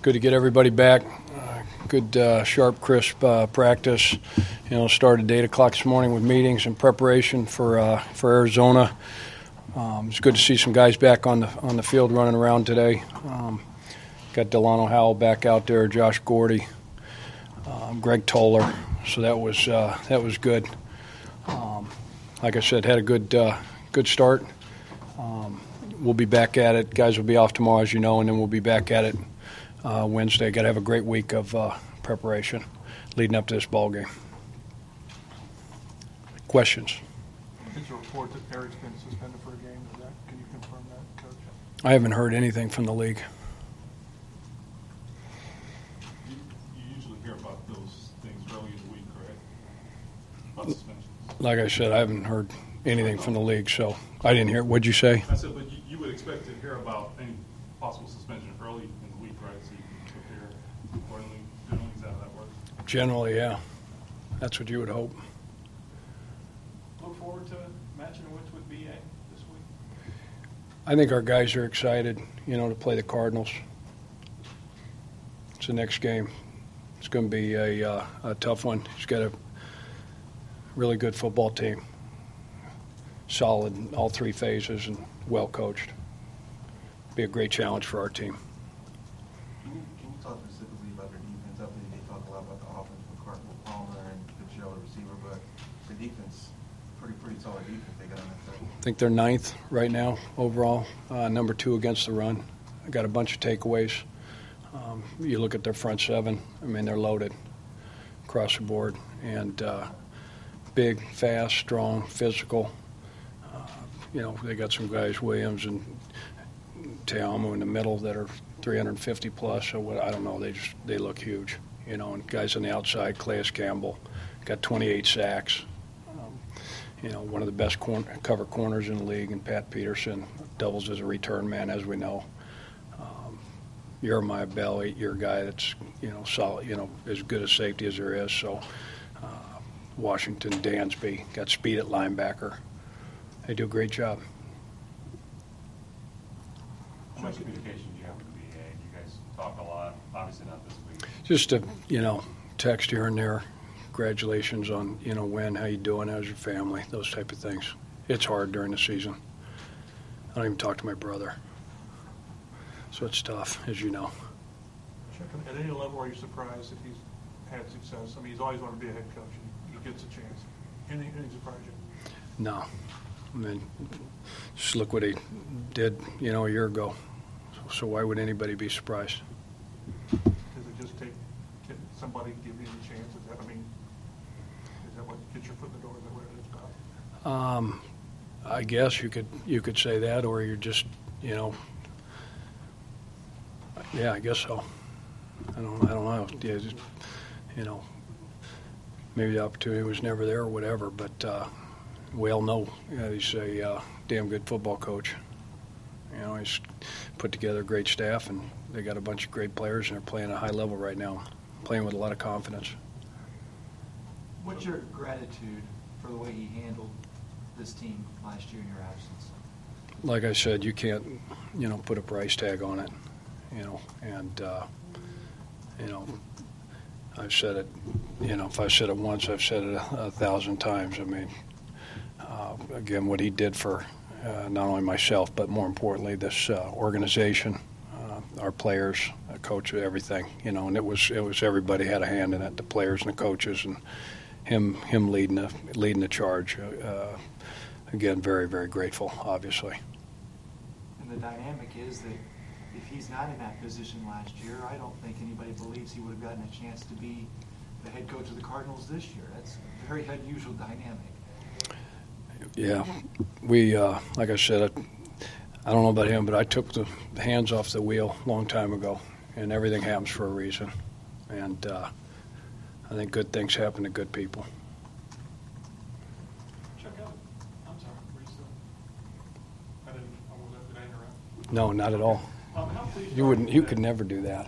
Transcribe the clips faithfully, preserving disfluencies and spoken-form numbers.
good to get everybody back. Uh, good, uh, sharp, crisp uh, practice. You know, started at eight o'clock this morning with meetings and preparation for uh, for Arizona. Um, it's good to see some guys back on the on the field running around today. Um, got Delano Howell back out there, Josh Gordy, um, Greg Toller. So that was uh, that was good. Um, like I said, had a good uh, good start. Um, we'll be back at it. Guys will be off tomorrow, as you know, and then we'll be back at it uh, Wednesday. Got to have a great week of uh, preparation leading up to this ball game. Questions? Did you report that Eric's been suspended for a game? Is that, can you confirm that, Coach? I haven't heard anything from the league. You, you usually hear about those things early in the week, correct? About suspensions. Like I said, I haven't heard anything from the league, so I didn't hear. What'd you say? I said, but you, you would expect to hear about any possible suspension early in the week, right? So you can prepare accordingly. Generally, is that how that works? Generally, yeah. That's what you would hope. Look forward to matching wits with B A this week. I think our guys are excited, you know, to play the Cardinals. It's the next game. It's going to be a, uh, a tough one. He's got a really good football team. Solid in all three phases and well coached. Be a great challenge for our team. Can you, can you talk specifically about their defense? I believe they talk a lot about the offense with Carter Palmer and Fitzgerald, the receiver, but the defense, pretty pretty solid defense they got on that side. I think they're ninth right now overall, uh, number two against the run. I got a bunch of takeaways. Um, you look at their front seven. I mean, they're loaded across the board and uh, big, fast, strong, physical. You know, they got some guys, Williams and Teamu in the middle, that are three hundred fifty plus. So what, I don't know. They just they look huge. You know, and guys on the outside, Calais Campbell, got twenty-eight sacks. Um, you know, one of the best corner, cover corners in the league, and Pat Peterson doubles as a return man, as we know. Um, Jeremiah Bell, eight-year guy that's you know solid. You know, as good a safety as there is. So uh, Washington Dansby got speed at linebacker. They do a great job. How much communication do you have with the B A? You guys talk a lot, obviously not this week. Just a, you know, text here and there. Congratulations on, you know, when, how you doing, how's your family, those type of things. It's hard during the season. I don't even talk to my brother. So it's tough, as you know. Chuck, at any level, are you surprised if he's had success? I mean, he's always wanted to be a head coach, and he gets a chance. Any, any surprise you? No. I mean, just look what he did, you know, a year ago. So, so why would anybody be surprised? Does it just take get somebody to give you the chance? Is that, I mean, is that what gets your foot in the door? Is that what it is about? Um, I guess you could you could say that, or you're just, you know, yeah, I guess so. I don't I don't know. Yeah, just, you know, maybe the opportunity was never there or whatever, but. Uh, We all know yeah, he's a uh, damn good football coach. You know, he's put together a great staff, and they got a bunch of great players, and they're playing at a high level right now, playing with a lot of confidence. What's your gratitude for the way he handled this team last year in your absence? Like I said, you can't, you know, put a price tag on it, you know, and, uh, you know, I've said it, you know, if I've said it once, I've said it a, a thousand times. I mean, Uh, again, what he did for uh, not only myself, but more importantly, this uh, organization, uh, our players, uh, coach, everything, you know, and it was it was everybody had a hand in it, the players and the coaches, and him him leading the leading the charge. Uh, again, very very grateful, obviously. And the dynamic is that if he's not in that position last year, I don't think anybody believes he would have gotten a chance to be the head coach of the Cardinals this year. That's a very unusual dynamic. Yeah, we, uh, like I said, I, I don't know about him, but I took the hands off the wheel a long time ago, and everything happens for a reason. And uh, I think good things happen to good people. Chuck, I'm sorry, were you still? I didn't, I wasn't, did I interrupt? No, not at all. Um, how pleased You are wouldn't. You that- could never do that.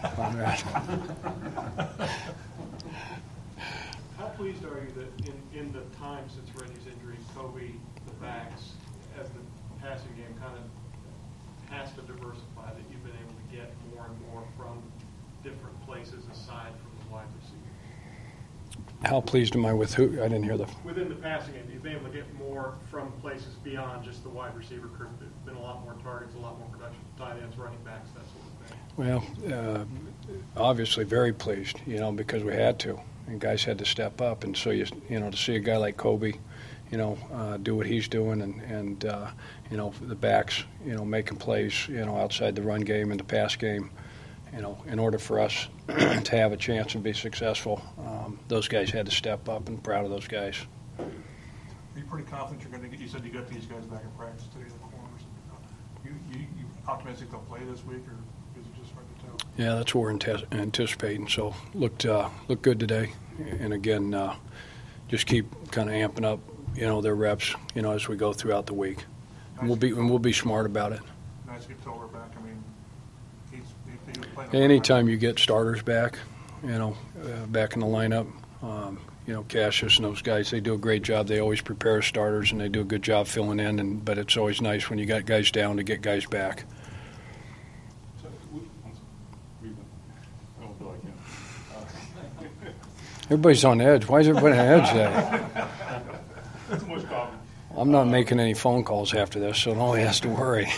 How pleased are you that in, in the time since Reggie's injury, Kobe, the backs, as the passing game kind of has to diversify, that you've been able to get more and more from different places aside from the wide receiver? How pleased am I with who? I didn't hear the. Within the passing game, you've been able to get more from places beyond just the wide receiver group. There's been a lot more targets, a lot more production, tight ends, running backs, that sort of thing. Well, uh, obviously very pleased, you know, because we had to, and guys had to step up, and so you, you know, to see a guy like Kobe, you know, uh, do what he's doing, and and uh, you know, the backs, you know, making plays, you know, outside the run game and the pass game, you know, in order for us to have a chance and be successful, um, those guys had to step up, and proud of those guys. Are you pretty confident you're going to get, you said you got these guys back in practice today, the corners. You, you, you optimistic they'll play this week, or is it just hard to tell? Yeah, that's what we're ante- anticipating. So looked uh, looked good today, and again, uh, just keep kind of amping up, you know, their reps, you know, as we go throughout the week. And we'll be and we'll be smart about it. Nice to get Toller back. I mean, he's he, he was playing. Anytime you get starters back, you know, uh, back in the lineup, um, you know, Cassius and those guys, they do a great job. They always prepare starters, and they do a good job filling in. And but it's always nice when you got guys down to get guys back. So, we- I'm sorry. We went- I don't feel like him. Uh, Everybody's on edge. Why is everybody on edge today? Too much coffee. I'm not making any phone calls after this, so nobody has to worry.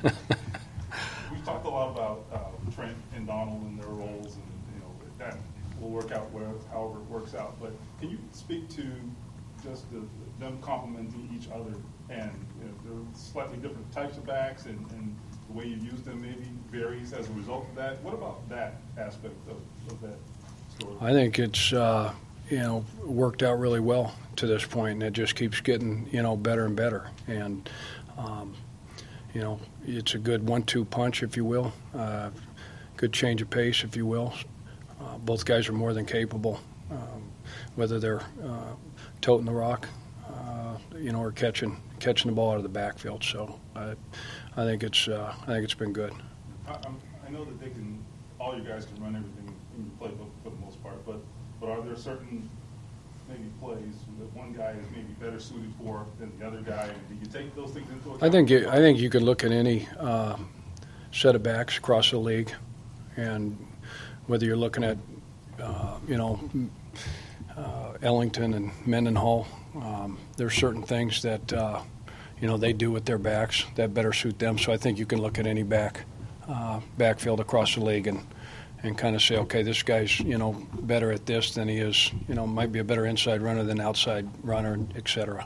We've talked a lot about uh, Trent and Donald and their roles, and you know that will work out where, however it works out. But can you speak to just the, them complementing each other, and you know, they're slightly different types of backs, and, and the way you use them maybe varies as a result of that. What about that aspect of, of that story? I think it's uh, you know worked out really well to this point, and it just keeps getting you know better and better. And um, you know it's a good one-two punch, if you will, uh, good change of pace, if you will. Uh, both guys are more than capable, um, whether they're uh, toting the rock, uh, you know, or catching catching the ball out of the backfield. So I, I think it's uh, I think it's been good. I, I'm, I know that they can, all you guys can run everything in your playbook for the most part, but but are there certain maybe plays that one guy is maybe better suited for than the other guy? And do you take those things into account? I think you, I think you could look at any uh, set of backs across the league, and whether you're looking at uh, you know uh, Ellington and Mendenhall, um, there's certain things that uh, you know they do with their backs that better suit them. So I think you can look at any back uh, backfield across the league and. and kind of say, okay, this guy's, you know, better at this than he is, you know, might be a better inside runner than outside runner, et cetera.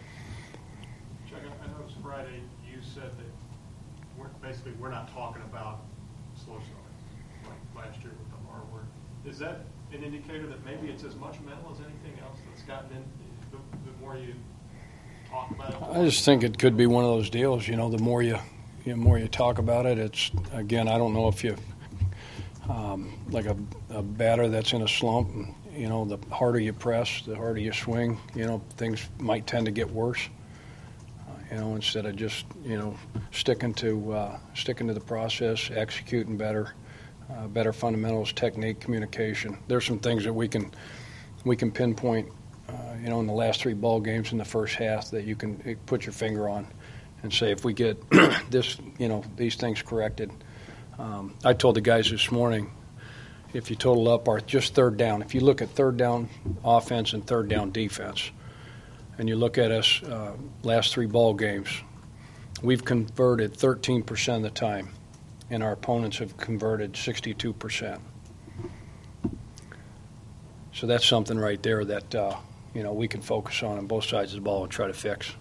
Chuck, I I noticed Friday you said that we're, basically we're not talking about slow starting like last year with the R word. Is that an indicator that maybe it's as much mental as anything else that's gotten in, the, the more you talk about it? I just think it could be one of those deals, you know, the more you, the more you talk about it, it's, again, I don't know if you, Um, like a, a batter that's in a slump, and, you know, the harder you press, the harder you swing, you know, things might tend to get worse. Uh, you know, instead of just, you know, sticking to uh, sticking to the process, executing better, uh, better fundamentals, technique, communication. There's some things that we can we can pinpoint, uh, you know, in the last three ball games in the first half that you can put your finger on, and say if we get this, you know, these things corrected. Um, I told the guys this morning, if you total up our just third down, if you look at third down offense and third down defense, and you look at us uh, last three ball games, we've converted thirteen percent of the time, and our opponents have converted sixty-two percent. So that's something right there that uh, you know we can focus on on both sides of the ball and try to fix.